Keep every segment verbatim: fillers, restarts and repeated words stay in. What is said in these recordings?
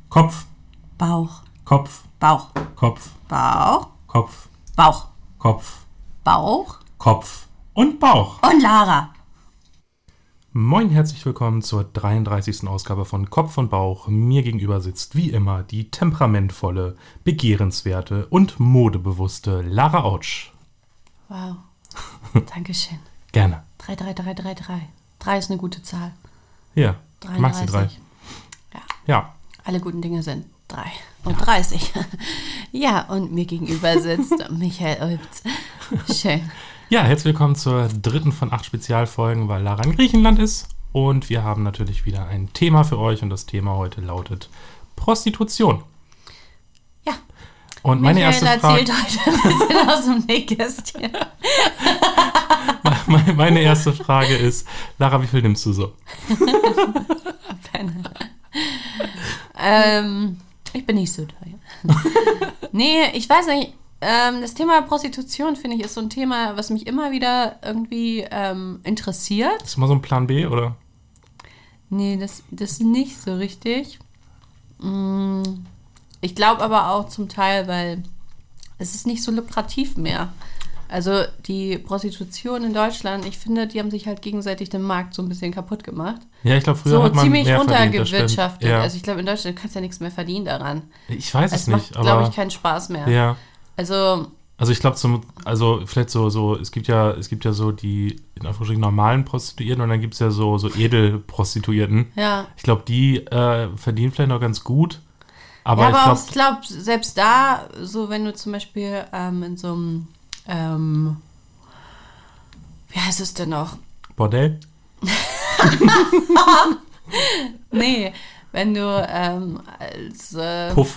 Kopf. Bauch. Kopf. Bauch. Kopf. Bauch. Kopf. Bauch. Kopf. Bauch. Kopf. Und Bauch. Und Lara. Moin, herzlich willkommen zur dreiunddreißigsten Ausgabe von Kopf und Bauch. Mir gegenüber sitzt wie immer die temperamentvolle, begehrenswerte und modebewusste Lara Autsch. Wow. Dankeschön. Gerne. drei, drei, drei, drei, drei. drei ist eine gute Zahl. Ja, ich mag sie drei. Ja. Ja. Alle guten Dinge sind drei. Und ja. dreißig. Ja, und mir gegenüber sitzt Michael Olbz. Schön. Ja, herzlich willkommen zur dritten von acht Spezialfolgen, weil Lara in Griechenland ist. Und wir haben natürlich wieder ein Thema für euch. Und das Thema heute lautet Prostitution. Ja. Und meine Michael erste Frage, erzählt heute ein bisschen aus dem Nähkästchen. meine erste Frage ist, Lara, wie viel nimmst du so? ähm, ich bin nicht so teuer. Nee, ich weiß nicht. Ähm, das Thema Prostitution, finde ich, ist so ein Thema, was mich immer wieder irgendwie ähm, interessiert. Ist mal so ein Plan B, oder? Nee, das, das nicht so richtig. Mm, ich glaube aber auch zum Teil, weil es ist nicht so lukrativ mehr. Also die Prostitution in Deutschland, ich finde, die haben sich halt gegenseitig den Markt so ein bisschen kaputt gemacht. Ja, ich glaube, früher so hat man ziemlich mehr runtergewirtschaftet. Ja. Also ich glaube, in Deutschland kannst du ja nichts mehr verdienen daran. Ich weiß es, es nicht, macht, aber glaube ich, keinen Spaß mehr. Ja. Also Also ich glaube, zum, also vielleicht so, so, es gibt ja, es gibt ja so die in Anführungsstrichen normalen Prostituierten und dann gibt es ja so, so Edelprostituierten. Ja. Ich glaube, die äh, verdienen vielleicht noch ganz gut. Aber, ja, aber ich glaube, glaub, selbst da, so wenn du zum Beispiel ähm, in so einem, ähm, wie heißt es denn noch? Bordell? Nee, wenn du ähm, als äh, Puff.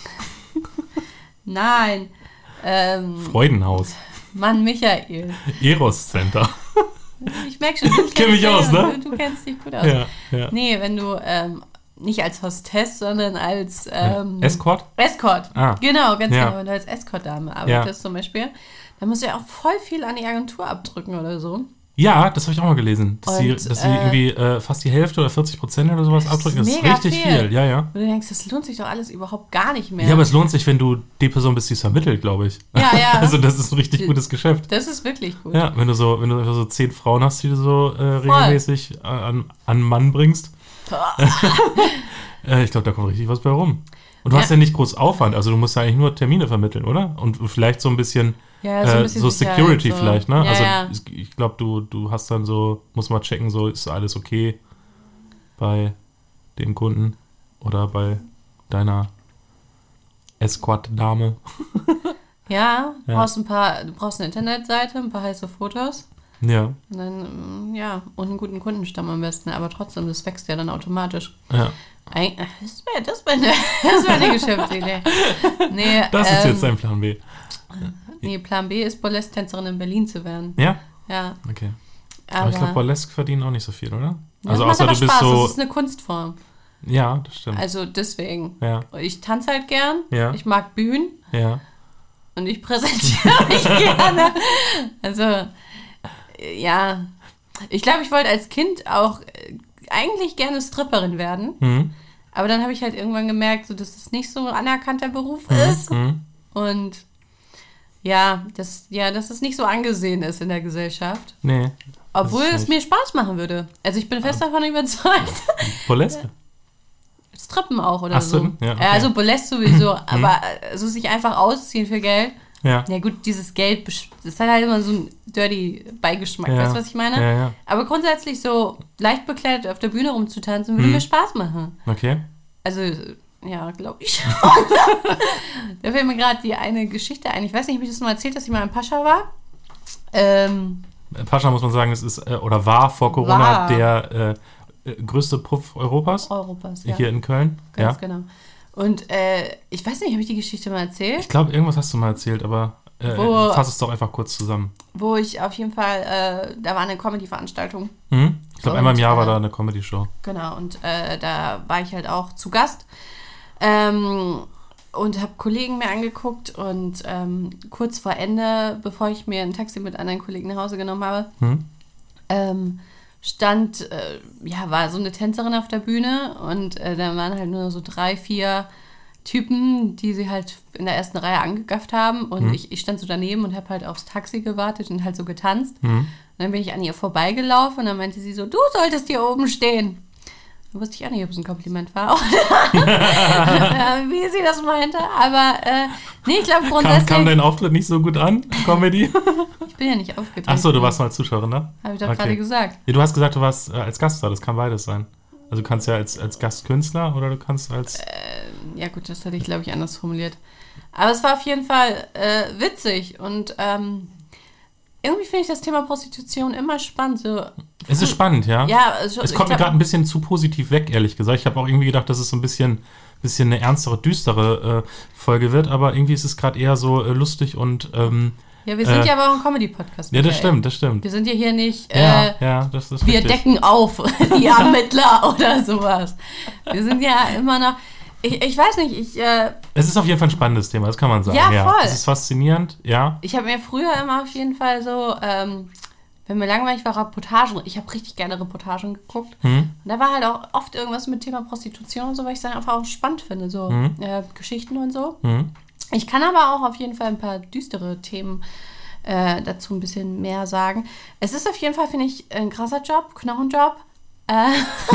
Nein. Ähm, Freudenhaus. Mann, Michael. Eros Center. Ich merke schon, du Ich kenn mich aus, ne? Du, du kennst dich gut aus. Ja, ja. Nee, wenn du ähm, nicht als Hostess, sondern als ähm, Escort? Escort. Ah. Genau, ganz Ja. genau. Wenn du als Escort-Dame arbeitest zum Beispiel, dann musst du ja auch voll viel an die Agentur abdrücken oder so. Ja, das habe ich auch mal gelesen. Dass, Und, sie, dass sie äh, irgendwie äh, fast die Hälfte oder vierzig Prozent oder sowas das ist abdrücken. Das ist mega richtig viel. viel. Ja, ja. Und du denkst, das lohnt sich doch alles überhaupt gar nicht mehr. Ja, aber es lohnt sich, wenn du die Person bist, die es vermittelt, glaube ich. Ja, ja. Also das ist ein richtig gutes Geschäft. Das ist wirklich gut. Ja, wenn du so, wenn du einfach so zehn Frauen hast, die du so äh, regelmäßig an, an Mann bringst. äh, ich glaube, da kommt richtig was bei rum. Und du Ja. hast ja nicht groß Aufwand, also du musst ja eigentlich nur Termine vermitteln, oder? Und vielleicht so ein bisschen, Ja, so ein äh, bisschen so Sicherheit, Security so. vielleicht, ne? Ja, also ja. ich glaube, du, du hast dann so, musst mal checken, so ist alles okay bei dem Kunden oder bei deiner Escort-Dame. Ja, du Ja. brauchst ein paar, du brauchst eine Internetseite, ein paar heiße Fotos. Ja, Und dann, mm, ja, und einen guten Kundenstamm am besten. Aber trotzdem, das wächst ja dann automatisch. ja. Eig- Das wäre das wär eine, das wär eine Geschäftsidee. Nee, Das ist ähm, jetzt dein Plan B. Nee, Plan B ist, Burlesque-Tänzerin in Berlin zu werden. Ja? Ja. Okay. Aber, Aber ich glaube, Burlesque verdienen auch nicht so viel, oder? ja, Also das macht außer aber du bist Spaß. so. Das ist eine Kunstform. Ja, das stimmt. Also deswegen. Ja, Ich tanze halt gern. Ja. Ich mag Bühnen. ja. Und ich präsentiere mich gerne. Also, äh, ja. Ich glaube, ich wollte als Kind auch äh, eigentlich gerne Stripperin werden. Mhm. Aber dann habe ich halt irgendwann gemerkt, so, dass es nicht so ein anerkannter Beruf Mhm. ist. Mhm. Und ja, dass, ja, dass es nicht so angesehen ist in der Gesellschaft. Nee. Obwohl ist es nicht- mir Spaß machen würde. Also ich bin fest davon überzeugt. Burlesque? Strippen auch oder Ach so. so, ja, okay. Also Burlesque sowieso. Aber so sich einfach ausziehen für Geld. Ja. Ja gut, dieses Geld, besch- das hat halt immer so einen dirty Beigeschmack. Ja. Weißt du, was ich meine? Ja, ja. Aber grundsätzlich so leicht bekleidet auf der Bühne rumzutanzen, würde Mhm. mir Spaß machen. Okay. Also, ja, glaube ich schon. Da fällt mir gerade die eine Geschichte ein. Ich weiß nicht, ob ich das mal erzählt, dass ich mal in Pascha war. Ähm, Pascha muss man sagen, es ist, äh, oder war vor Corona War. der äh, äh, größte Puff Europas. Europas, ja. Hier in Köln. Ganz ja. genau. Und äh, ich weiß nicht, habe ich die Geschichte mal erzählt? Ich glaube, irgendwas hast du mal erzählt, aber äh, Wo- fass es doch einfach kurz zusammen. Wo ich auf jeden Fall, äh, da war eine Comedy-Veranstaltung. Mhm. Ich glaube, Und, einmal im Jahr war äh, da eine Comedy-Show. Genau, und äh, da war ich halt auch zu Gast. Ähm, und habe Kollegen mir angeguckt und ähm, kurz vor Ende, bevor ich mir ein Taxi mit anderen Kollegen nach Hause genommen habe, Mhm. ähm, stand, äh, ja, war so eine Tänzerin auf der Bühne und äh, da waren halt nur so drei, vier Typen, die sie halt in der ersten Reihe angegafft haben und mhm. ich, ich stand so daneben und habe halt aufs Taxi gewartet und halt so getanzt. Mhm. Und dann bin ich an ihr vorbeigelaufen und dann meinte sie so, du solltest hier oben stehen. Da wusste ich auch nicht, ob es ein Kompliment war oder wie sie das meinte. Aber äh, nee, ich glaube grundsätzlich... Kam, kam dein Auftritt nicht so gut an, Comedy? Ich bin ja nicht aufgetreten. Achso, du warst mal Zuschauerin, ne? Habe ich doch okay. gerade gesagt. Ja, du hast gesagt, du warst äh, als Gast da, das kann beides sein. Also du kannst ja als, als Gastkünstler oder du kannst als... Äh, ja gut, das hatte ich, glaube ich, anders formuliert. Aber es war auf jeden Fall äh, witzig und ähm, irgendwie finde ich das Thema Prostitution immer spannend. So, es ist spannend, ja? Ja. Also, es kommt mir gerade ein bisschen zu positiv weg, ehrlich gesagt. Ich habe auch irgendwie gedacht, dass es so ein bisschen, bisschen eine ernstere, düstere äh, Folge wird, aber irgendwie ist es gerade eher so äh, lustig und... Ähm, ja, wir sind äh, ja aber auch ein Comedy-Podcast. Ja, das stimmt, das stimmt. Wir sind ja hier nicht... Äh, ja, ja, das ist wir richtig. decken auf, die Ermittler oder sowas. Wir sind ja immer noch... Ich, ich weiß nicht, ich... Äh, es ist auf jeden Fall ein spannendes Thema, das kann man sagen. Ja, ja. voll. Es ist faszinierend, ja. Ich habe mir früher immer auf jeden Fall so, ähm, wenn mir langweilig war, Reportagen. Ich habe richtig gerne Reportagen geguckt. Mhm. Und da war halt auch oft irgendwas mit Thema Prostitution und so, weil ich es dann einfach auch spannend finde, so mhm. äh, Geschichten und so. Mhm. Ich kann aber auch auf jeden Fall ein paar düstere Themen äh, dazu ein bisschen mehr sagen. Es ist auf jeden Fall, finde ich, ein krasser Job, Knochenjob. Äh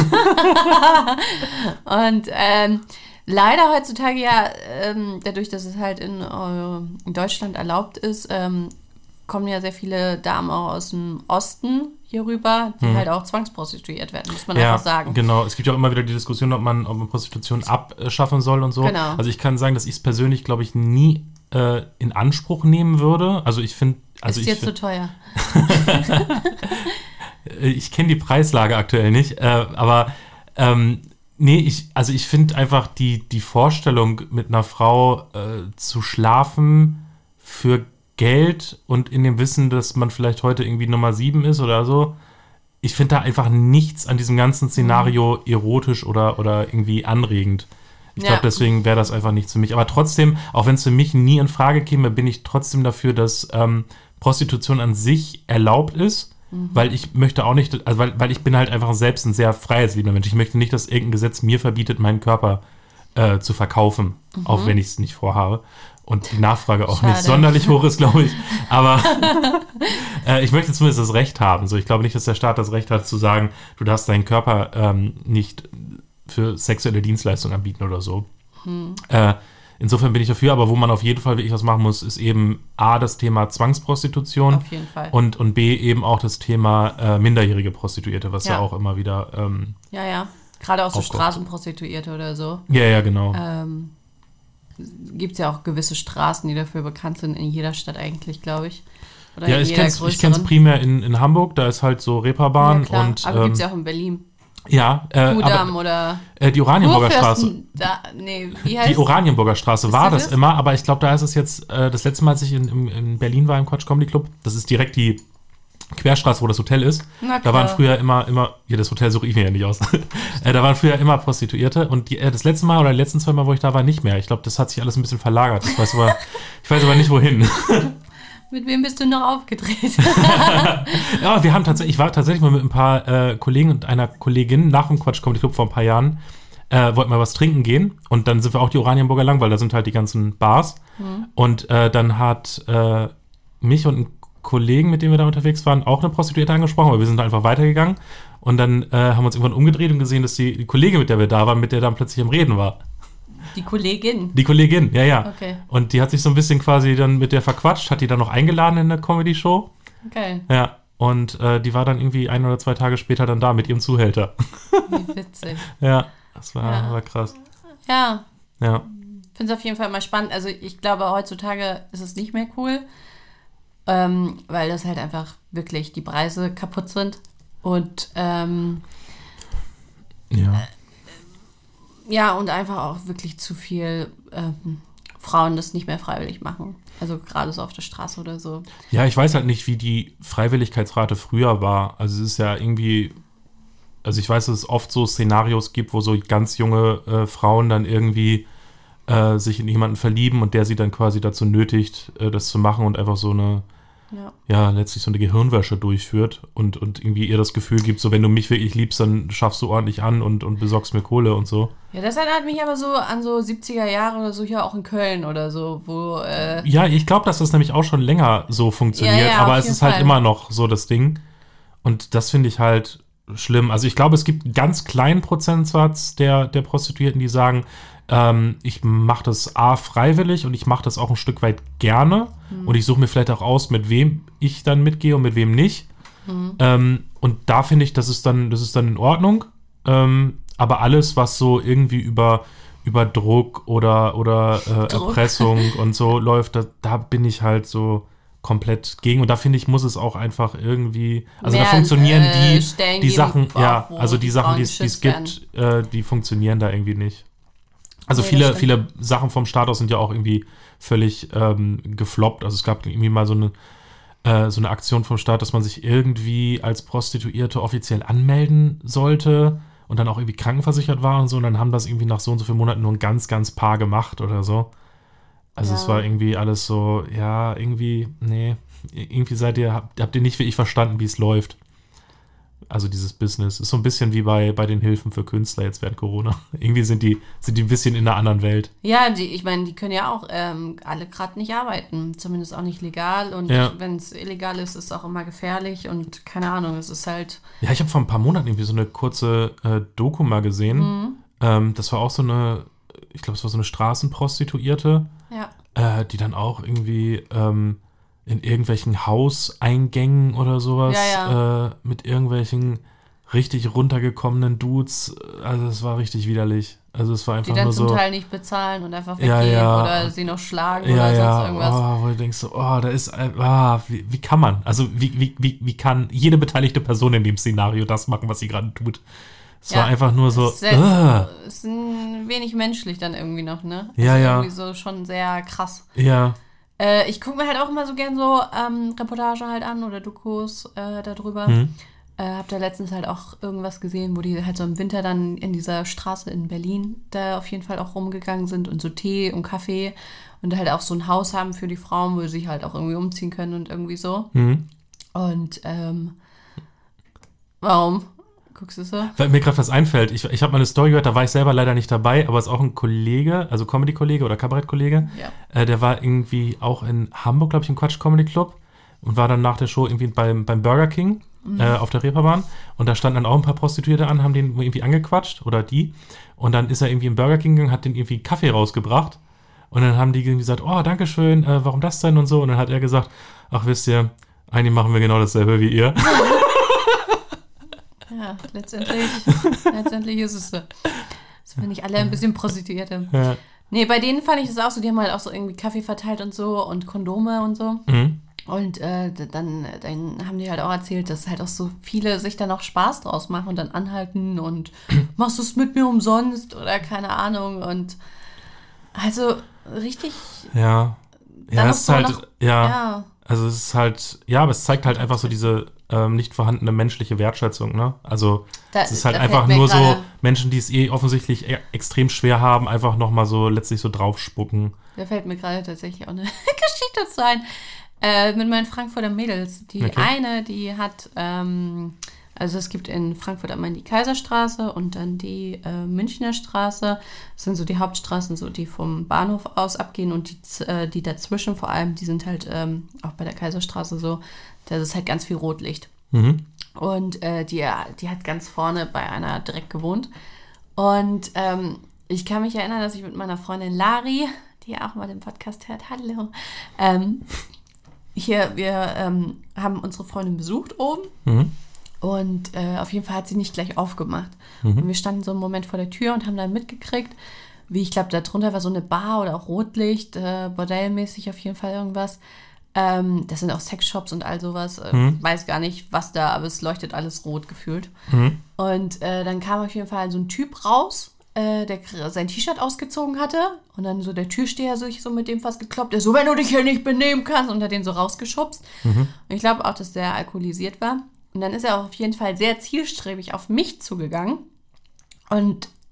und ähm, leider heutzutage ja, ähm, dadurch, dass es halt in, äh, in Deutschland erlaubt ist, ähm, kommen ja sehr viele Damen auch aus dem Osten hier rüber, die hm. halt auch zwangsprostituiert werden, muss man ja, einfach sagen. Genau, es gibt ja auch immer wieder die Diskussion, ob man, ob man Prostitution abschaffen soll und so. Genau. Also ich kann sagen, dass ich es persönlich, glaube ich, nie äh, in Anspruch nehmen würde. Also ich finde... Also ist ich dir zu teuer. Ich kenne die Preislage aktuell nicht, äh, aber ähm, nee, ich, also ich finde einfach die, die Vorstellung, mit einer Frau äh, zu schlafen für Geld und in dem Wissen, dass man vielleicht heute irgendwie Nummer sieben ist oder so, ich finde da einfach nichts an diesem ganzen Szenario erotisch oder, oder irgendwie anregend. Ich glaube, ja. deswegen wäre das einfach nichts für mich. Aber trotzdem, auch wenn es für mich nie in Frage käme, bin ich trotzdem dafür, dass ähm, Prostitution an sich erlaubt ist. Weil ich möchte auch nicht, also weil, weil ich bin halt einfach selbst ein sehr freiheitsliebender Mensch. Ich möchte nicht, dass irgendein Gesetz mir verbietet, meinen Körper äh, zu verkaufen, mhm. auch wenn ich es nicht vorhabe. Und die Nachfrage auch Schade. nicht sonderlich hoch ist, glaube ich. Aber äh, ich möchte zumindest das Recht haben. So, ich glaube nicht, dass der Staat das Recht hat, zu sagen, du darfst deinen Körper ähm, nicht für sexuelle Dienstleistungen anbieten oder so. Mhm. Äh, Insofern bin ich dafür, aber wo man auf jeden Fall wirklich was machen muss, ist eben A, das Thema Zwangsprostitution. Auf jeden Fall. Und, und B, eben auch das Thema äh, minderjährige Prostituierte, was ja, ja auch immer wieder ähm, Ja, ja. Gerade auch so aufkommt. Straßenprostituierte oder so. Ja, ja, genau. Ähm, gibt es ja auch gewisse Straßen, die dafür bekannt sind, in jeder Stadt eigentlich, glaube ich. Oder ja, in ich kenne es primär in, in Hamburg, da ist halt so Reeperbahn. Ja, klar. Und, aber ähm, gibt es ja auch in Berlin. Ja, äh, Kudamm oder äh, die Oranienburger Straße. Da, nee, wie heißt die Oranienburger Straße war das, das immer, aber ich glaube, da ist es jetzt, äh, das letzte Mal, als ich in, in, in Berlin war im Quatsch Comedy Club, das ist direkt die Querstraße, wo das Hotel ist. Da waren früher immer, immer, ja, das Hotel suche ich mir ja nicht aus. äh, da waren früher immer Prostituierte und die, äh, das letzte Mal oder die letzten zwei Mal, wo ich da war, nicht mehr. Ich glaube, das hat sich alles ein bisschen verlagert. Ich weiß aber, ich weiß aber nicht, wohin. Mit wem bist du noch aufgedreht? Ja, wir haben tatsächlich, ich war tatsächlich mal mit ein paar äh, Kollegen und einer Kollegin nach dem Quatsch Comedy Club vor ein paar Jahren, äh, wollten mal was trinken gehen und dann sind wir auch die Oranienburger lang, weil da sind halt die ganzen Bars. Mhm. Und äh, dann hat äh, mich und ein Kollegen, mit dem wir da unterwegs waren, auch eine Prostituierte angesprochen, aber wir sind einfach weitergegangen und dann äh, haben wir uns irgendwann umgedreht und gesehen, dass die, die Kollegin, mit der wir da waren, mit der dann plötzlich am Reden war. Die Kollegin? Die Kollegin, ja, ja. Okay. Und die hat sich so ein bisschen quasi dann mit der verquatscht, hat die dann noch eingeladen in eine Comedy-Show. Okay. Ja, und äh, die war dann irgendwie ein oder zwei Tage später dann da mit ihrem Zuhälter. Wie witzig. Ja, das war, ja. war krass. Ja. Ja. Ich finde es auf jeden Fall mal spannend. Also ich glaube, heutzutage ist es nicht mehr cool, ähm, weil das halt einfach wirklich die Preise kaputt sind. Und ähm, ja. Äh, Ja, und einfach auch wirklich zu viel ähm, Frauen das nicht mehr freiwillig machen. Also gerade so auf der Straße oder so. Ja, ich weiß halt nicht, wie die Freiwilligkeitsrate früher war. Also es ist ja irgendwie, also ich weiß, dass es oft so Szenarios gibt, wo so ganz junge äh, Frauen dann irgendwie äh, sich in jemanden verlieben und der sie dann quasi dazu nötigt, äh, das zu machen und einfach so eine ja. ja, letztlich so eine Gehirnwäsche durchführt und, und irgendwie ihr das Gefühl gibt, so wenn du mich wirklich liebst, dann schaffst du ordentlich an und, und besorgst mir Kohle und so. Ja, das erinnert mich aber so an so siebziger Jahre oder so hier auch in Köln oder so, wo... Äh ja, ich glaube, dass das nämlich auch schon länger so funktioniert, ja, ja, aber es ist Fall. halt immer noch so das Ding. Und das finde ich halt schlimm. Also ich glaube, es gibt einen ganz kleinen Prozentsatz der, der Prostituierten, die sagen, ähm, ich mache das A freiwillig und ich mache das auch ein Stück weit gerne. Mhm. Und ich suche mir vielleicht auch aus, mit wem ich dann mitgehe und mit wem nicht. Mhm. Ähm, und da finde ich, das ist dann, das ist dann in Ordnung. Ähm, aber alles, was so irgendwie über, über Druck oder, oder äh, Druck. Erpressung und so läuft, da, da bin ich halt so komplett gegen. Und da finde ich, muss es auch einfach irgendwie, also Mehr, da funktionieren äh, die, die Sachen, ja, also die Sachen, die es gibt, äh, die funktionieren da irgendwie nicht. Also nee, viele, viele Sachen vom Staat aus sind ja auch irgendwie völlig ähm, gefloppt. Also es gab irgendwie mal so eine, äh, so eine Aktion vom Staat, dass man sich irgendwie als Prostituierte offiziell anmelden sollte und dann auch irgendwie krankenversichert war und so. Und dann haben das irgendwie nach so und so vielen Monaten nur ein ganz, ganz paar gemacht oder so. Also ja. Es war irgendwie alles so, ja, irgendwie, nee, irgendwie seid ihr, habt, habt ihr nicht wirklich verstanden, wie es läuft. Also dieses Business. Ist so ein bisschen wie bei, bei den Hilfen für Künstler jetzt während Corona. Irgendwie sind die, sind die ein bisschen in einer anderen Welt. Ja, die, ich meine, die können ja auch ähm, alle gerade nicht arbeiten. Zumindest auch nicht legal. Und ja. wenn es illegal ist, ist es auch immer gefährlich. Und keine Ahnung, es ist halt... Ja, ich habe vor ein paar Monaten irgendwie so eine kurze äh, Doku mal gesehen. Mhm. Ähm, das war auch so eine, ich glaube, es war so eine Straßenprostituierte. Ja. Äh, die dann auch irgendwie... Ähm, in irgendwelchen Hauseingängen oder sowas, ja, ja. Äh, mit irgendwelchen richtig runtergekommenen Dudes. Also es war richtig widerlich. Also es war einfach nur so... Die dann zum so, Teil nicht bezahlen und einfach weggehen ja, ja. oder sie noch schlagen ja, oder ja. sonst irgendwas. Oh, wo du denkst so, oh, da ist... Ah, wie, wie kann man? Also wie, wie, wie, wie kann jede beteiligte Person in dem Szenario das machen, was sie gerade tut? Es ja, war einfach nur so... Es ist, uh. ist ein wenig menschlich dann irgendwie noch, ne? Ja, also ja. Irgendwie so schon sehr krass. Ja. Äh, ich gucke mir halt auch immer so gern so ähm, Reportage halt an oder Dokus äh, darüber. Mhm. Äh, hab da letztens halt auch irgendwas gesehen, wo die halt so im Winter dann in dieser Straße in Berlin da auf jeden Fall auch rumgegangen sind und so Tee und Kaffee und halt auch so ein Haus haben für die Frauen, wo sie sich halt auch irgendwie umziehen können und irgendwie so. Mhm. Und ähm, warum? Guckst du so? Weil mir gerade was einfällt. Ich, ich habe mal eine Story gehört, da war ich selber leider nicht dabei, aber es ist auch ein Kollege, also Comedy-Kollege oder Kabarett-Kollege, ja. äh, der war irgendwie auch in Hamburg, glaube ich, im Quatsch-Comedy-Club und war dann nach der Show irgendwie beim, beim Burger King mhm. äh, auf der Reeperbahn und da standen dann auch ein paar Prostituierte an, haben den irgendwie angequatscht oder die und dann ist er irgendwie im Burger King gegangen, hat den irgendwie Kaffee rausgebracht und dann haben die irgendwie gesagt, oh, dankeschön, äh, warum das denn und so und dann hat er gesagt, ach, wisst ihr, eigentlich machen wir genau dasselbe wie ihr. Ja, letztendlich, letztendlich ist es so. Das finde ich alle ein bisschen Prostituierte. Ja. Nee, bei denen fand ich das auch so, die haben halt auch so irgendwie Kaffee verteilt und so und Kondome und so. Mhm. Und äh, dann, dann haben die halt auch erzählt, dass halt auch so viele sich dann auch Spaß draus machen und dann anhalten und machst du es mit mir umsonst oder keine Ahnung. Und also richtig... Ja, ja, es ist halt... Noch, ja, ja, also es ist halt... Ja, aber es zeigt halt einfach so diese... Ähm, nicht vorhandene menschliche Wertschätzung, ne? Also da, es ist halt einfach nur so Menschen, die es eh offensichtlich e- extrem schwer haben, einfach nochmal so letztlich so draufspucken. Da fällt mir gerade tatsächlich auch eine Geschichte zu ein. Äh, mit meinen Frankfurter Mädels. Die okay. eine, die hat, ähm, also es gibt in Frankfurt einmal die Kaiserstraße und dann die äh, Münchner Straße. Das sind so die Hauptstraßen, so die vom Bahnhof aus abgehen und die, äh, die dazwischen vor allem, die sind halt ähm, auch bei der Kaiserstraße so, da ist halt ganz viel Rotlicht. Mhm. Und äh, die, die hat ganz vorne bei einer direkt gewohnt. Und ähm, ich kann mich erinnern, dass ich mit meiner Freundin Lari, die auch mal den Podcast hört, hallo, ähm, hier, wir ähm, haben unsere Freundin besucht oben. Mhm. Und äh, auf jeden Fall hat sie nicht gleich aufgemacht. Mhm. Und wir standen so einen Moment vor der Tür und haben dann mitgekriegt, wie, ich glaube, da drunter war so eine Bar oder auch Rotlicht, äh, bordellmäßig auf jeden Fall irgendwas. Ähm, das sind auch Sexshops und all sowas. Äh, mhm. Weiß gar nicht, was da, aber es leuchtet alles rot gefühlt. Mhm. Und äh, dann kam auf jeden Fall so ein Typ raus, äh, der sein T-Shirt ausgezogen hatte. Und dann so der Türsteher sich so mit dem fast gekloppt. Der so, wenn du dich hier nicht benehmen kannst. Und hat den so rausgeschubst. Mhm. Und ich glaube auch, dass der alkoholisiert war. Und dann ist er auf jeden Fall sehr zielstrebig auf mich zugegangen. Und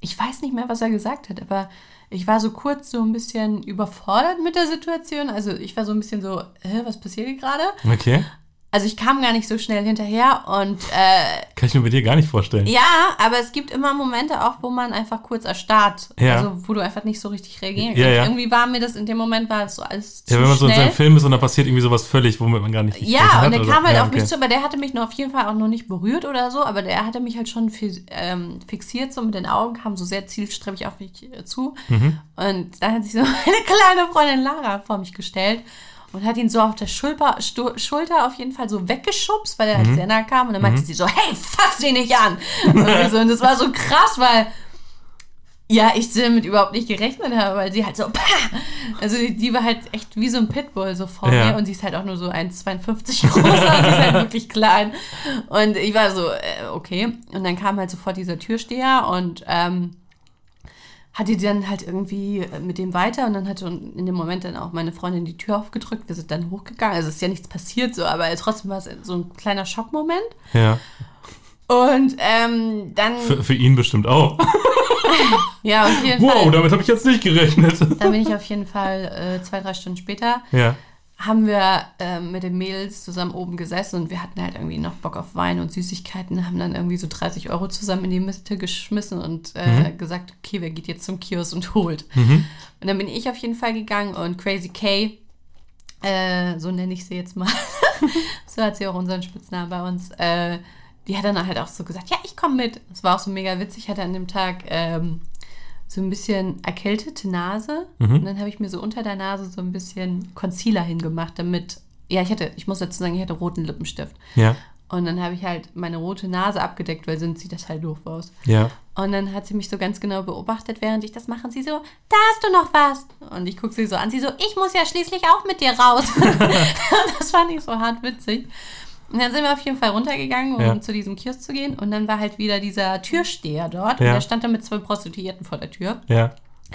ich weiß nicht mehr, was er gesagt hat, aber ich war so kurz so ein bisschen überfordert mit der Situation. Also ich war so ein bisschen so, hä, was passiert hier gerade? Okay. Also ich kam gar nicht so schnell hinterher und äh, kann ich mir bei dir gar nicht vorstellen. Ja, aber es gibt immer Momente auch, wo man einfach kurz erstarrt. Ja. Also wo du einfach nicht so richtig reagieren kannst. Ja, ja. Irgendwie war mir das in dem Moment, war es so alles zu Ja, wenn man so schnell. in seinem Film ist und da passiert irgendwie sowas völlig, womit man gar nicht Ja, und der hat, kam halt ja, auf okay. mich zu, aber der hatte mich noch auf jeden Fall auch noch nicht berührt oder so, aber der hatte mich halt schon fi- ähm, fixiert, so mit den Augen, kam so sehr zielstrebig auf mich äh, zu. Mhm. Und dann hat sich so meine kleine Freundin Lara vor mich gestellt und hat ihn so auf der Schulter, Stu- Schulter auf jeden Fall so weggeschubst, weil er halt Mhm. sehr nah kam. Und dann meinte Mhm. sie so, hey, fass den nicht an! Und, so, und das war so krass, weil ja, ich damit überhaupt nicht gerechnet habe, weil sie halt so, pah! Also die, die war halt echt wie so ein Pitbull so vor Ja. mir und sie ist halt auch nur so eins Komma zweiundfünfzig groß, also sie ist halt wirklich klein. Und ich war so, äh, okay. Und dann kam halt sofort dieser Türsteher und ähm, hatte dann halt irgendwie mit dem weiter und dann hatte in dem Moment dann auch meine Freundin die Tür aufgedrückt. Wir sind dann hochgegangen. Also es ist ja nichts passiert so, aber trotzdem war es so ein kleiner Schockmoment. Ja. Und ähm, dann... Für, für ihn bestimmt auch. Ja, auf jeden Wow, Fall. damit habe ich jetzt nicht gerechnet. Dann bin ich auf jeden Fall äh, zwei, drei Stunden später, Ja. haben wir äh, mit den Mädels zusammen oben gesessen und wir hatten halt irgendwie noch Bock auf Wein und Süßigkeiten, haben dann irgendwie so dreißig Euro zusammen in die Mitte geschmissen und äh, mhm. gesagt, okay, wer geht jetzt zum Kiosk und holt. Mhm. Und dann bin ich auf jeden Fall gegangen und Crazy K, äh, so nenne ich sie jetzt mal, so hat sie auch unseren Spitznamen bei uns, äh, die hat dann halt auch so gesagt, ja, ich komme mit. Das war auch so mega witzig, ich hatte an dem Tag ähm, so ein bisschen erkältete Nase. Mhm. Und dann habe ich mir so unter der Nase so ein bisschen Concealer hingemacht, damit, ja, ich hatte, ich muss dazu sagen, ich hatte roten Lippenstift. Ja. Und dann habe ich halt meine rote Nase abgedeckt, weil sonst sieht das halt doof aus. Ja. Und dann hat sie mich so ganz genau beobachtet, während ich das mache. Und sie so, da hast du noch was. Und ich gucke sie so an. Sie so, ich muss ja schließlich auch mit dir raus. Das fand ich so hart witzig. Und dann sind wir auf jeden Fall runtergegangen, um ja. zu diesem Kiosk zu gehen. Und dann war halt wieder dieser Türsteher dort. Ja. Und der stand dann mit zwei Prostituierten vor der Tür. Ja.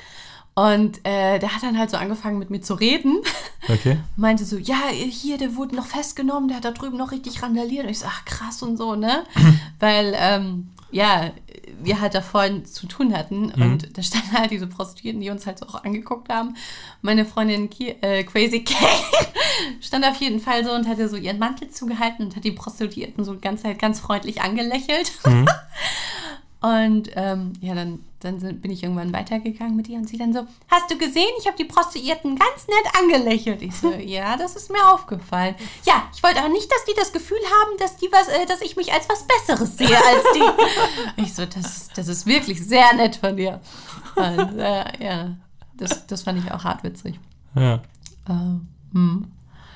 Und äh, der hat dann halt so angefangen, mit mir zu reden. Okay. Meinte so, ja, hier, der wurde noch festgenommen, der hat da drüben noch richtig randaliert. Und ich so, ach krass und so, ne? Weil, ähm, ja, wir halt da vorhin zu tun hatten. Mhm. Und da standen halt diese Prostituierten, die uns halt so auch angeguckt haben. Meine Freundin Ki- äh, Crazy K stand auf jeden Fall so und hatte so ihren Mantel zugehalten und hat die Prostituierten so die ganze Zeit ganz freundlich angelächelt. Mhm. Und ähm, ja, dann, dann sind, bin ich irgendwann weitergegangen mit ihr und sie dann so, hast du gesehen, ich habe die Prostituierten ganz nett angelächelt. Ich so, ja, das ist mir aufgefallen. Ja, ich wollte auch nicht, dass die das Gefühl haben, dass die was, äh, dass ich mich als was Besseres sehe als die. Ich so, das ist, das ist wirklich sehr nett von dir. Und äh, ja, das, das fand ich auch hart witzig. Ja. Äh, hm.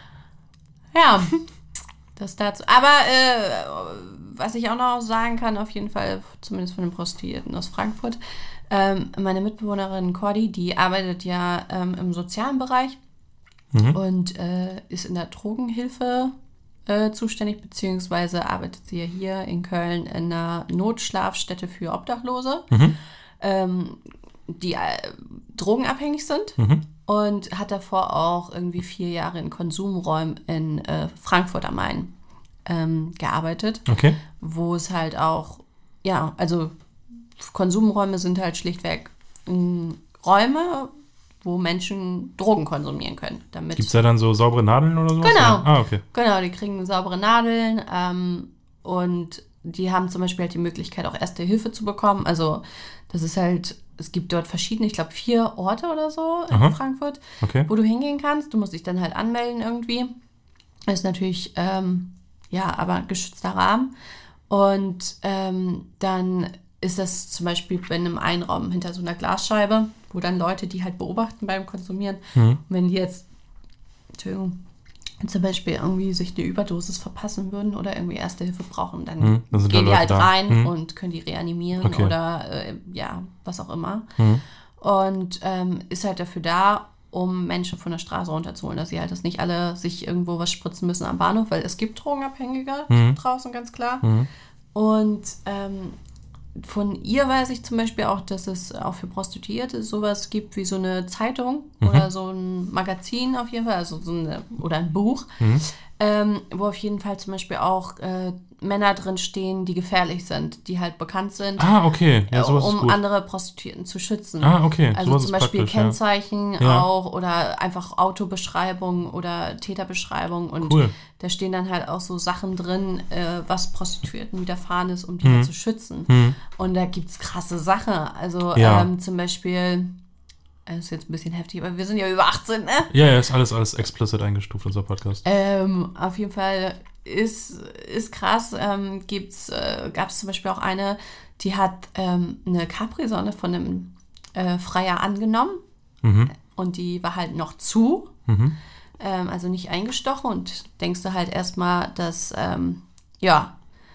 Ja, das dazu. Aber äh, was ich auch noch sagen kann, auf jeden Fall, zumindest von den Prostituierten aus Frankfurt, ähm, meine Mitbewohnerin Cordy, die arbeitet ja ähm, im sozialen Bereich mhm. und äh, ist in der Drogenhilfe äh, zuständig, beziehungsweise arbeitet sie ja hier in Köln in einer Notschlafstätte für Obdachlose, mhm. ähm, die äh, drogenabhängig sind. Mhm. Und hat davor auch irgendwie vier Jahre in Konsumräumen in äh, Frankfurt am Main ähm, gearbeitet. Okay. Wo es halt auch, ja, also Konsumräume sind halt schlichtweg ähm, Räume, wo Menschen Drogen konsumieren können. Gibt es da dann so saubere Nadeln oder sowas? Genau. Oder? Ah, okay. Genau, die kriegen saubere Nadeln ähm, und die haben zum Beispiel halt die Möglichkeit, auch Erste Hilfe zu bekommen. Also das ist halt, es gibt dort verschiedene, ich glaube vier Orte oder so in Aha. Frankfurt, okay. wo du hingehen kannst. Du musst dich dann halt anmelden irgendwie. Das ist natürlich, ähm, ja, aber geschützter Rahmen. Und ähm, dann ist das zum Beispiel in einem Einraum hinter so einer Glasscheibe, wo dann Leute, die halt beobachten beim Konsumieren, mhm. wenn die jetzt, Entschuldigung, zum Beispiel irgendwie sich eine Überdosis verpassen würden oder irgendwie Erste Hilfe brauchen, dann mhm, gehen die halt da. rein mhm. und können die reanimieren okay. oder äh, ja, was auch immer. Mhm. Und ähm, ist halt dafür da, um Menschen von der Straße runterzuholen, dass sie halt das nicht alle sich irgendwo was spritzen müssen am Bahnhof, weil es gibt Drogenabhängige mhm. draußen, ganz klar. Mhm. Und ähm, von ihr weiß ich zum Beispiel auch, dass es auch für Prostituierte sowas gibt wie so eine Zeitung mhm. oder so ein Magazin auf jeden Fall, also so eine, oder ein Buch, mhm. ähm, wo auf jeden Fall zum Beispiel auch äh, Männer drin stehen, die gefährlich sind, die halt bekannt sind, Ah, okay. Ja, sowas um ist gut. andere Prostituierten zu schützen. Ah, okay. Also Sowas zum ist Beispiel praktisch, ja. Kennzeichen Ja. auch oder einfach Autobeschreibung oder Täterbeschreibung und Cool. da stehen dann halt auch so Sachen drin, äh, was Prostituierten widerfahren ist, um die Mhm. halt zu schützen. Hm. Und da gibt's krasse Sachen. Also Ja. ähm, zum Beispiel, das ist jetzt ein bisschen heftig, aber wir sind ja über achtzehn, ne? Ja, ja, ist alles, alles explicit eingestuft, unser Podcast. Ähm, auf jeden Fall ist, ist krass. Ähm, gibt's, äh, gab es zum Beispiel auch eine, die hat ähm, eine Capri-Sonne von einem äh, Freier angenommen Mhm. und die war halt noch zu, Mhm. ähm, also nicht eingestochen und denkst du halt erstmal, dass, ähm, ja,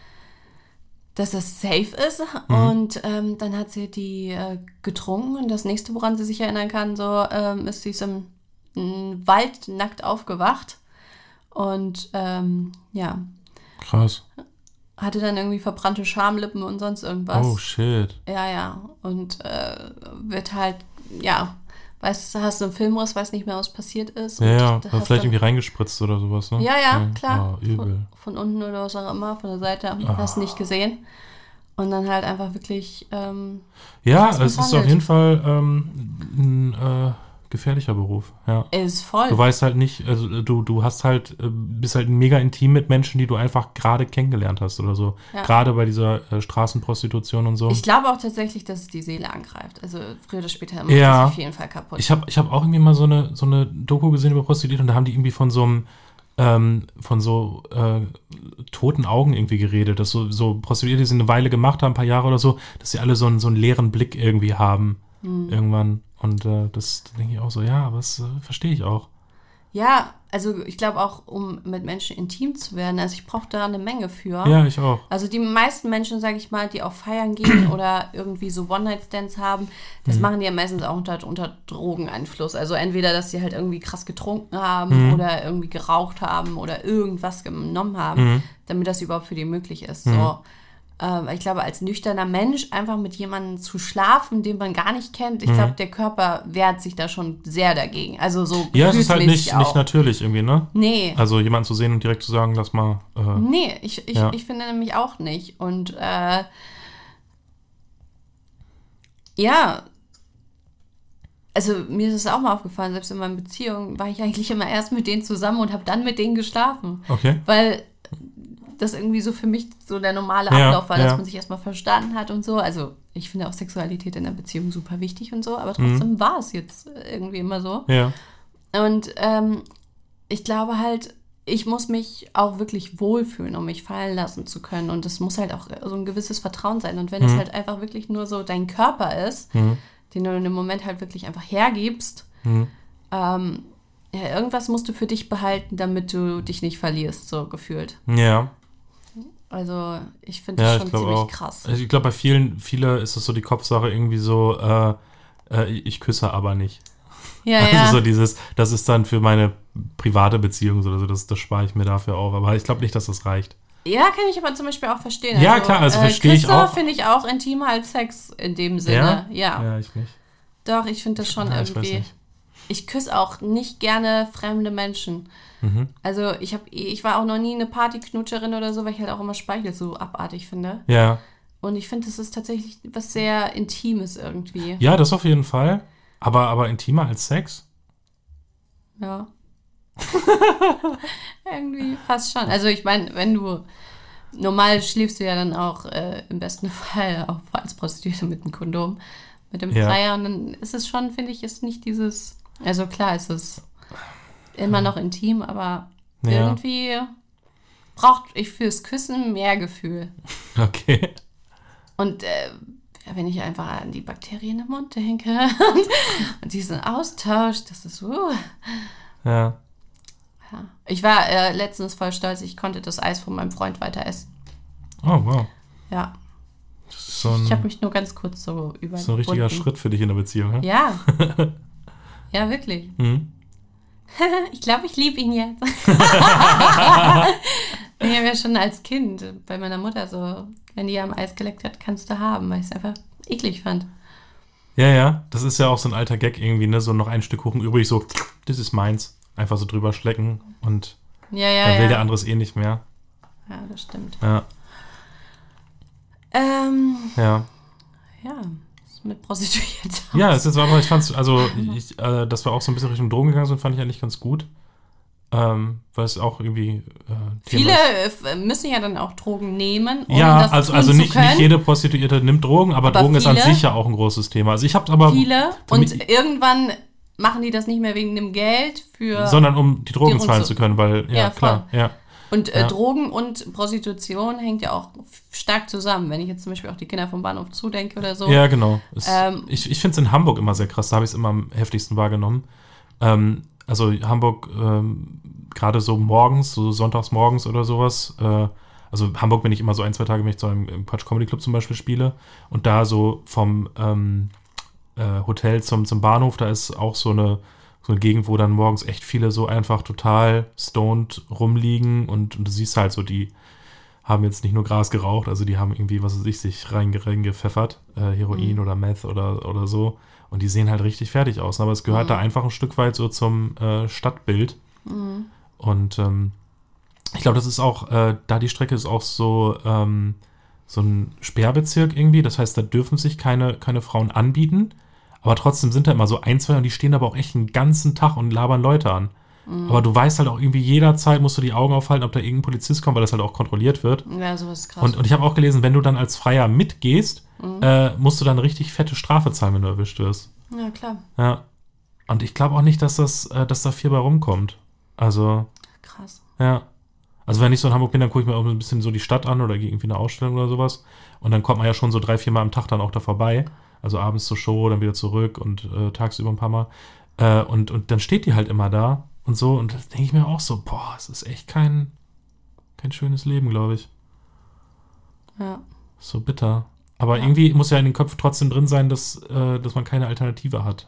dass das safe ist und ähm, dann hat sie die äh, getrunken und das nächste, woran sie sich erinnern kann, so ähm, ist sie ist im, im Wald nackt aufgewacht und ähm, ja, Krass. hatte dann irgendwie verbrannte Schamlippen und sonst irgendwas. Oh, shit. Ja, ja, und äh, wird halt, ja, weißt du, hast du einen Filmriss, weiß nicht mehr, was passiert ist. Ja, und ja. da Oder hast vielleicht du- irgendwie reingespritzt oder sowas, ne? Ja, ja, klar. Oh, übel. Von, von unten oder was auch immer, von der Seite, Ah. hast du nicht gesehen. Und dann halt einfach wirklich, ähm, Ja, krass es ist auf misshandelt. jeden Fall ähm, ein äh, gefährlicher Beruf, ja. ist voll. Du weißt halt nicht, also du, du hast halt, äh, bist halt mega intim mit Menschen, die du einfach gerade kennengelernt hast oder so. Ja. Gerade bei dieser äh, Straßenprostitution und so. Ich glaube auch tatsächlich, dass es die Seele angreift. Also früher oder später macht Ja. das auf jeden Fall kaputt. Ich habe ich hab auch irgendwie mal so eine, so eine Doku gesehen über Prostituierte und da haben die irgendwie von so einem, ähm, von so äh, toten Augen irgendwie geredet, dass so, so Prostituierte, die sie eine Weile gemacht haben, ein paar Jahre oder so, dass sie alle so einen, so einen leeren Blick irgendwie haben Hm. irgendwann. Und äh, das denke ich auch so, ja, aber das äh, verstehe ich auch. Ja, also ich glaube auch, um mit Menschen intim zu werden, also ich brauche da eine Menge für. Ja, ich auch. Also die meisten Menschen, sage ich mal, die auf Feiern gehen oder irgendwie so One-Night-Stands haben, das Mhm. machen die ja meistens auch unter, unter Drogeneinfluss. Also entweder, dass sie halt irgendwie krass getrunken haben Mhm. oder irgendwie geraucht haben oder irgendwas genommen haben, Mhm. damit das überhaupt für die möglich ist. Mhm. So. Ähm, ich glaube, als nüchterner Mensch einfach mit jemandem zu schlafen, den man gar nicht kennt, ich Mhm. glaube, der Körper wehrt sich da schon sehr dagegen. Also so Ja, es ist halt gefühlsmäßig nicht, nicht auch. natürlich irgendwie, ne? Nee. Also jemanden zu sehen und direkt zu sagen, lass mal. Äh, Nee, ich, ich, Ja. ich finde nämlich auch nicht. Und äh, ja, also mir ist es auch mal aufgefallen, selbst in meinen Beziehungen war ich eigentlich immer erst mit denen zusammen und habe dann mit denen geschlafen. okay. Weil das irgendwie so für mich so der normale Ja, Ablauf war, dass ja. man sich erstmal verstanden hat und so. Also ich finde auch Sexualität in der Beziehung super wichtig und so, aber trotzdem war es jetzt irgendwie immer so. Ja. Und ähm, ich glaube halt, ich muss mich auch wirklich wohlfühlen, um mich fallen lassen zu können. Und es muss halt auch so ein gewisses Vertrauen sein. Und wenn es Mhm. halt einfach wirklich nur so dein Körper ist, Mhm. den du in dem Moment halt wirklich einfach hergibst, Mhm. ähm, ja, irgendwas musst du für dich behalten, damit du dich nicht verlierst, so gefühlt. Ja. Also ich finde Ja, das ich schon glaube ziemlich auch. krass. Also ich glaube, bei vielen, viele ist es so die Kopfsache irgendwie so, äh, äh, ich küsse aber nicht. Ja, Also ja. so dieses, das ist dann für meine private Beziehung so, also das, das spare ich mir dafür auf. Aber ich glaube nicht, dass das reicht. Ja, kann ich aber zum Beispiel auch verstehen. Ja, klar, also verstehe ich Küsse auch. finde ich auch intimer als Sex in dem Sinne. Ja, Ja, ich nicht. doch, ich finde das schon Ja, ich weiß irgendwie. nicht. Ich küsse auch nicht gerne fremde Menschen. Mhm. Also ich habe, ich war auch noch nie eine Partyknutscherin oder so, weil ich halt auch immer Speichel so abartig finde. Ja. Und ich finde, das ist tatsächlich was sehr Intimes irgendwie. Ja, das auf jeden Fall. Aber, aber intimer als Sex? Ja. Irgendwie fast schon. Also ich meine, wenn du normal schläfst du ja dann auch äh, im besten Fall auch als Prostituierte mit einem Kondom, mit dem Ja. Freier. Und dann ist es schon, finde ich, ist nicht dieses, also klar ist es immer noch intim, aber Ja. irgendwie braucht ich fürs Küssen mehr Gefühl. Okay. Und äh, ja, wenn ich einfach an die Bakterien im Mund denke und, und diesen Austausch, das ist uh, Ja. ja. Ich war äh, letztens voll stolz, ich konnte das Eis von meinem Freund weiter essen. Oh, wow. Ja, Das ist so ein, ich habe mich nur ganz kurz so über. so ein richtiger Schritt für dich in der Beziehung, ne? Ja. Ja, wirklich. Mhm. Ich glaube, ich liebe ihn jetzt. Ich habe ja schon als Kind bei meiner Mutter so, wenn die am Eis geleckt hat, kannst du haben, weil ich es einfach eklig fand. Ja, ja. Das ist ja auch so ein alter Gag irgendwie, ne? So noch ein Stück Kuchen übrig, so, das ist meins. Einfach so drüber schlecken und Ja, ja, Dann will ja. der andere es eh nicht mehr. Ja, das stimmt. Ja, Ähm, ja. ja, was mit Prostituierten. Ja, es ist aber, ich fand's, also, ich, äh, dass wir auch so ein bisschen Richtung Drogen gegangen sind, fand ich eigentlich ganz gut. Ähm, weil es auch irgendwie. Äh, Viele Thema äh, müssen ja dann auch Drogen nehmen, um ja, das also, tun also zu nicht, können. nicht jede Prostituierte nimmt Drogen, aber, Aber Drogen ist an viele- sich ja auch ein großes Thema. Also ich hab's aber. Viele. für mich- Und irgendwann machen die das nicht mehr wegen dem Geld für. sondern um die Drogen Die zahlen Runze- zu können, weil, ja, Ja, klar, ja. Und äh, Ja. Drogen und Prostitution hängt ja auch stark zusammen. Wenn ich jetzt zum Beispiel auch die Kinder vom Bahnhof zudenke oder so. Ja, genau. Es, Ähm, ich ich finde es in Hamburg immer sehr krass, da habe ich es immer am heftigsten wahrgenommen. Ähm, also Hamburg, ähm, gerade so morgens, so sonntags morgens oder sowas, äh, also Hamburg bin ich immer so ein, zwei Tage, wenn ich so im, im Quatsch Comedy Club zum Beispiel spiele und da so vom ähm, äh, Hotel zum, zum Bahnhof, da ist auch so eine, so eine Gegend, wo dann morgens echt viele so einfach total stoned rumliegen und, und du siehst halt so, die haben jetzt nicht nur Gras geraucht, also die haben irgendwie, was weiß ich, sich reinge- reingepfeffert, äh, Heroin Mhm. oder Meth oder, oder so. Und die sehen halt richtig fertig aus. Aber es gehört Mhm. da einfach ein Stück weit so zum äh, Stadtbild. Mhm. Und ähm, ich glaube, das ist auch, äh, da die Strecke ist auch so, ähm, so ein Sperrbezirk irgendwie. Das heißt, da dürfen sich keine, keine Frauen anbieten. Aber trotzdem sind da immer so ein, zwei und die stehen aber auch echt einen ganzen Tag und labern Leute an. Mhm. Aber du weißt halt auch irgendwie jederzeit musst du die Augen aufhalten, ob da irgendein Polizist kommt, weil das halt auch kontrolliert wird. Ja, sowas ist krass. Und, und ich habe auch gelesen, wenn du dann als Freier mitgehst, Mhm. äh, musst du dann eine richtig fette Strafe zahlen, wenn du erwischt wirst. ja, klar. Ja. Und ich glaube auch nicht, dass das, äh, dass da viel bei rumkommt. Also, Krass. ja. Also wenn ich so in Hamburg bin, dann gucke ich mir auch ein bisschen so die Stadt an oder gehe irgendwie eine Ausstellung oder sowas. Und dann kommt man ja schon so drei, vier Mal am Tag dann auch da vorbei. Also abends zur Show, dann wieder zurück und äh, tagsüber ein paar Mal. Äh, und, und dann steht die halt immer da und so. Und das denke ich mir auch so, boah, es ist echt kein, kein schönes Leben, glaube ich. Ja. So bitter. Aber Ja. irgendwie muss ja in den Köpfen trotzdem drin sein, dass, äh, dass man keine Alternative hat.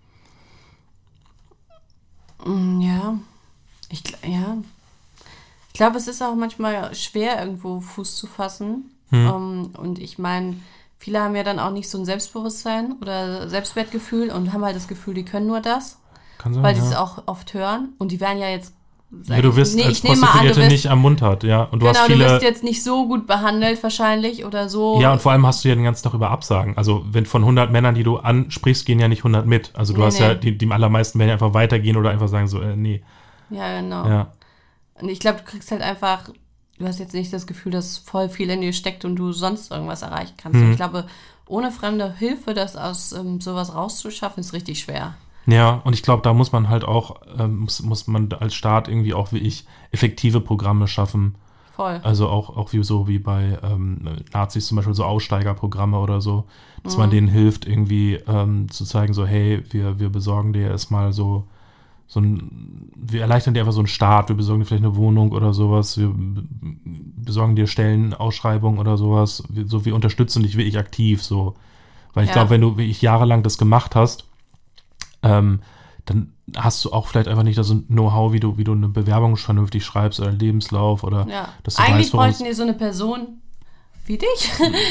Mm, Ja. Ich, gl- ja. Ich glaube, es ist auch manchmal schwer, irgendwo Fuß zu fassen. Hm. Ähm, und ich meine, viele haben ja dann auch nicht so ein Selbstbewusstsein oder Selbstwertgefühl und haben halt das Gefühl, die können nur das, Kann sein, weil die ja. es auch oft hören. Und die werden ja jetzt. sag Ja, du ich- wirst nee, als ich nehme mal an, du Prostituierte wirst, nicht am Mund hat, ja. Und du genau, hast du viele. wirst jetzt nicht so gut behandelt wahrscheinlich oder so. Ja, und vor allem hast du ja den ganzen Tag über Absagen. Also, wenn von hundert Männern, die du ansprichst, gehen ja nicht hundert mit. Also, du Nee, hast ja, nee. die, die allermeisten werden ja einfach weitergehen oder einfach sagen so, äh, nee. Ja, genau. Ja. Und ich glaube, du kriegst halt einfach, du hast jetzt nicht das Gefühl, dass voll viel in dir steckt und du sonst irgendwas erreichen kannst. Mhm. Und ich glaube, ohne fremde Hilfe, das aus ähm, sowas rauszuschaffen, ist richtig schwer. Ja, und ich glaube, da muss man halt auch, ähm, muss, muss man als Staat irgendwie auch wie ich effektive Programme schaffen. Voll. Also auch, auch wie so wie bei ähm, Nazis zum Beispiel so Aussteigerprogramme oder so, dass Mhm. man denen hilft, irgendwie ähm, zu zeigen, so, hey, wir, wir besorgen dir erstmal so, so ein, wir erleichtern dir einfach so einen Start, wir besorgen dir vielleicht eine Wohnung oder sowas, wir b- besorgen dir Stellenausschreibungen oder sowas, wir, so, wir unterstützen dich wirklich aktiv, so. Weil ich Ja. glaube, wenn du wirklich jahrelang das gemacht hast, ähm, dann hast du auch vielleicht einfach nicht das Know-how, wie du, wie du eine Bewerbung vernünftig schreibst oder einen Lebenslauf oder Ja. dass du Eigentlich weißt, worum es- bräuchten die so eine Person wie dich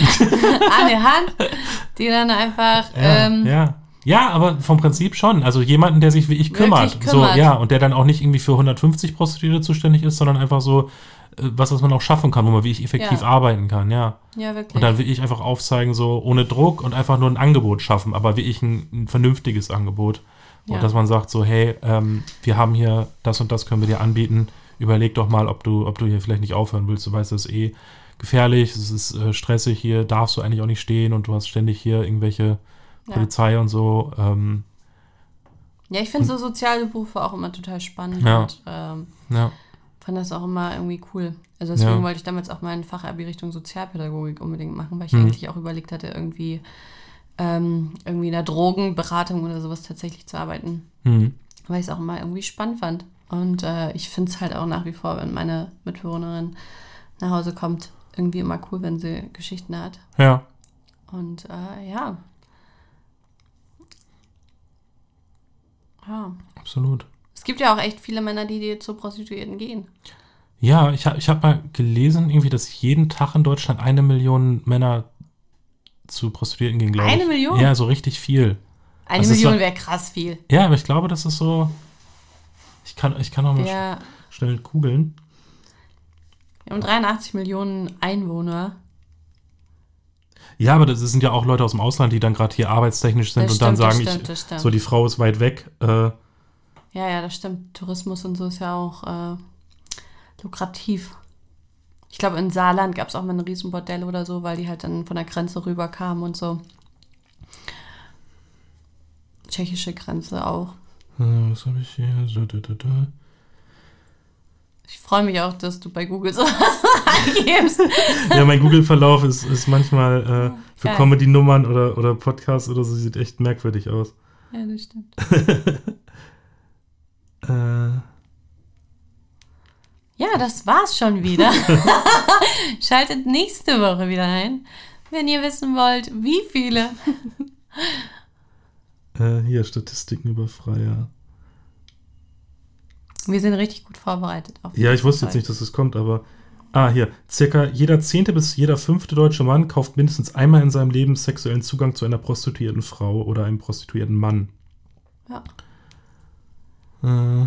an der Hand, die dann einfach Ja, ähm, ja. Ja, aber vom Prinzip schon. Also jemanden, der sich wie ich kümmert. Wirklich kümmert. So, ja, und der dann auch nicht irgendwie für hundertfünfzig Prostituierte zuständig ist, sondern einfach so äh, was, was man auch schaffen kann, wo man wie ich effektiv Ja. arbeiten kann, ja. ja, wirklich. Und dann will ich einfach aufzeigen, so ohne Druck und einfach nur ein Angebot schaffen, aber wie ich ein, ein vernünftiges Angebot. Und Ja. dass man sagt so, hey, ähm, wir haben hier das und das können wir dir anbieten. Überleg doch mal, ob du, ob du hier vielleicht nicht aufhören willst. Du weißt, das ist eh gefährlich, es ist äh, stressig hier, darfst du eigentlich auch nicht stehen und du hast ständig hier irgendwelche Ja. Polizei und so. Ähm, Ja, ich finde so soziale Berufe auch immer total spannend Ja. und ähm, ja, fand das auch immer irgendwie cool. Also deswegen Ja. wollte ich damals auch meinen Fachabi Richtung Sozialpädagogik unbedingt machen, weil ich Mhm. eigentlich auch überlegt hatte, irgendwie, ähm, irgendwie in der Drogenberatung oder sowas tatsächlich zu arbeiten. hm. Weil ich es auch immer irgendwie spannend fand. Und äh, ich finde es halt auch nach wie vor, wenn meine Mitbewohnerin nach Hause kommt, irgendwie immer cool, wenn sie Geschichten hat. ja, Und äh, ja. Ja. absolut. Es gibt ja auch echt viele Männer, die, die zu Prostituierten gehen. Ja, ich habe ich hab mal gelesen, irgendwie, dass jeden Tag in Deutschland eine Million Männer zu Prostituierten gehen, glaube ich. Eine Million? Ja, so richtig viel. Eine Also es Million war- wäre krass viel. Ja, aber ich glaube, das ist so, Ich kann, ich kann auch mal Wir, sch- schnell googeln. wir haben dreiundachtzig Millionen Einwohner. Ja, aber das sind ja auch Leute aus dem Ausland, die dann gerade hier arbeitstechnisch sind Das und dann stimmt, das sagen, stimmt, ich, das stimmt. so die Frau ist weit weg. Äh, Ja, ja, das stimmt. Tourismus und so ist ja auch äh, lukrativ. Ich glaube, in Saarland gab es auch mal ein Riesenbordell oder so, weil die halt dann von der Grenze rüberkamen und so. Tschechische Grenze auch. äh, was habe ich hier? So, da, da, da. Ich freue mich auch, dass du bei Google sowas eingibst. Ja, mein Google-Verlauf ist, ist manchmal äh, für Geil. Comedy-Nummern oder, oder Podcasts oder so, sieht echt merkwürdig aus. Ja, das stimmt. Äh, Ja, das war's schon wieder. Schaltet nächste Woche wieder ein, wenn ihr wissen wollt, wie viele. äh, hier, Statistiken über Freier. Wir sind richtig gut vorbereitet auf Ja, ich diese wusste jetzt Folge. nicht, dass es kommt, aber... Ah, hier. Circa jeder zehnte bis jeder fünfte deutsche Mann kauft mindestens einmal in seinem Leben sexuellen Zugang zu einer prostituierten Frau oder einem prostituierten Mann. Ja. Äh,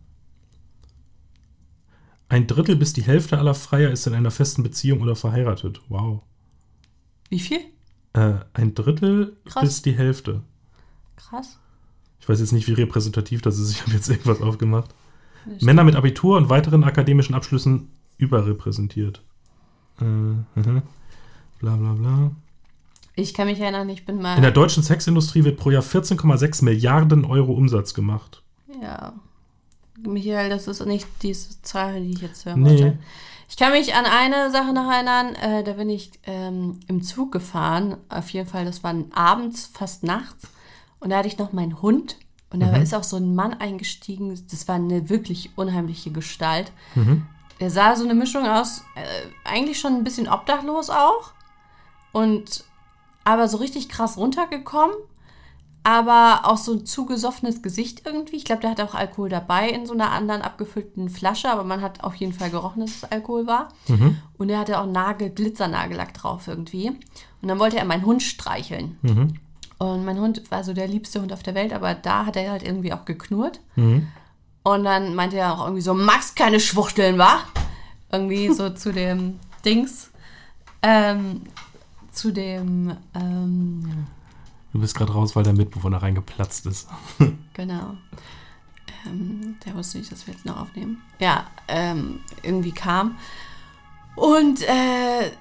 ein Drittel bis die Hälfte aller Freier ist in einer festen Beziehung oder verheiratet. Wow. Wie viel? Äh, ein Drittel Krass. bis die Hälfte. Krass. Ich weiß jetzt nicht, wie repräsentativ das ist. Ich habe jetzt irgendwas aufgemacht. Das Männer mit Abitur und weiteren akademischen Abschlüssen überrepräsentiert. Äh, mhm. Bla bla bla. Ich kann mich erinnern, ich bin mal. In der deutschen Sexindustrie wird pro Jahr vierzehn Komma sechs Milliarden Euro Umsatz gemacht. Ja. Michael, das ist nicht diese Zahl, die ich jetzt hören Nee. wollte. Ich kann mich an eine Sache noch erinnern, äh, da bin ich ähm, im Zug gefahren. Auf jeden Fall, das war abends, fast nachts. Und da hatte ich noch meinen Hund. Und da Mhm. ist auch so ein Mann eingestiegen. Das war eine wirklich unheimliche Gestalt. Mhm. Er sah so eine Mischung aus, äh, eigentlich schon ein bisschen obdachlos auch. Und aber so richtig krass runtergekommen. Aber auch so ein zugesoffenes Gesicht irgendwie. Ich glaube, der hatte auch Alkohol dabei in so einer anderen abgefüllten Flasche. Aber man hat auf jeden Fall gerochen, dass es Alkohol war. Mhm. Und er hatte auch Nagel, Glitzernagellack drauf irgendwie. Und dann wollte er meinen Hund streicheln. Mhm. Und mein Hund war so der liebste Hund auf der Welt. Aber da hat er halt irgendwie auch geknurrt. Mhm. Und dann meinte er auch irgendwie so, Max, keine Schwuchteln, wa? Irgendwie so zu dem Dings. Ähm, zu dem, ähm, Du bist gerade raus, weil der Mitbewohner reingeplatzt ist. genau. Ähm, der wusste nicht, dass wir jetzt noch aufnehmen. Ja, ähm, irgendwie kam. Und äh,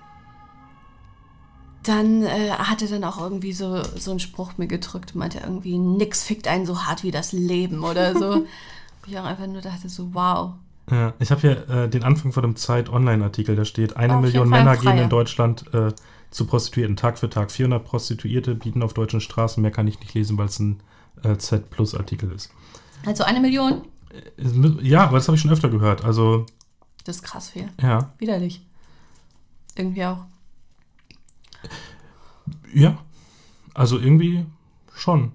dann äh, hat er dann auch irgendwie so, so einen Spruch mir gedrückt. Meinte irgendwie, nix fickt einen so hart wie das Leben oder so. Wo ich auch einfach nur dachte so, wow. Ja, ich habe hier äh, den Anfang von einem Zeit-Online-Artikel, da steht, eine Auf Million jeden Fall Männer ein Freier. gehen in Deutschland äh, zu Prostituierten Tag für Tag. vierhundert Prostituierte bieten auf deutschen Straßen. Mehr kann ich nicht lesen, weil es ein äh, Z-Plus-Artikel ist. Also eine Million? Es mü- Ja, aber das habe ich schon öfter gehört. Also, Das ist krass viel. ja. Widerlich. Irgendwie auch. Ja. Also irgendwie schon.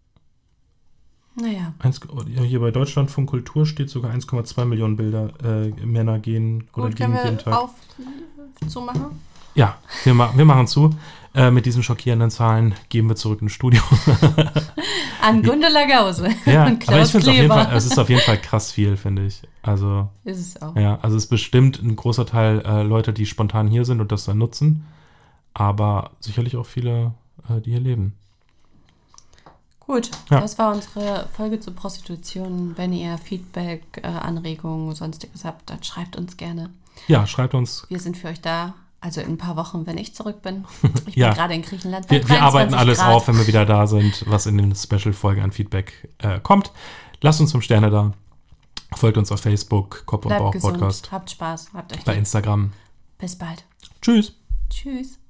Naja. Eins, ja, hier bei Deutschlandfunk Kultur steht sogar eins Komma zwei Millionen Bilder. Äh, Männer gehen oder Gut, gehen können jeden wir Tag. auf so machen? Ja, wir, ma wir machen zu. Äh, mit diesen schockierenden Zahlen gehen wir zurück ins Studio. An Gundula Gause Ja, und aber ich Klaus finde es auf jeden Kleber. Fall, es ist auf jeden Fall krass viel, finde ich. Also, Ist es auch. ja, also es ist bestimmt ein großer Teil äh, Leute, die spontan hier sind und das dann nutzen. Aber sicherlich auch viele, äh, die hier leben. Gut, Ja. das war unsere Folge zur Prostitution. Wenn ihr Feedback, äh, Anregungen, sonstiges habt, dann schreibt uns gerne. Ja, schreibt uns. Wir sind für euch da. Also in ein paar Wochen, wenn ich zurück bin. Ich Ja. bin gerade in Griechenland. bei Wir, wir arbeiten dreiundzwanzig alles Grad. auf, wenn wir wieder da sind, was in den Special-Folgen an Feedback äh, kommt. Lasst uns fünf Sterne da. Folgt uns auf Facebook, Kopf und Bleibt Bauch gesund, Podcast, habt Spaß, habt euch bei lieb. Instagram. Bis bald. Tschüss. Tschüss.